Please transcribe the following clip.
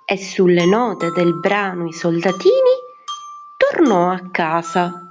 e sulle note del brano I soldatini tornò a casa.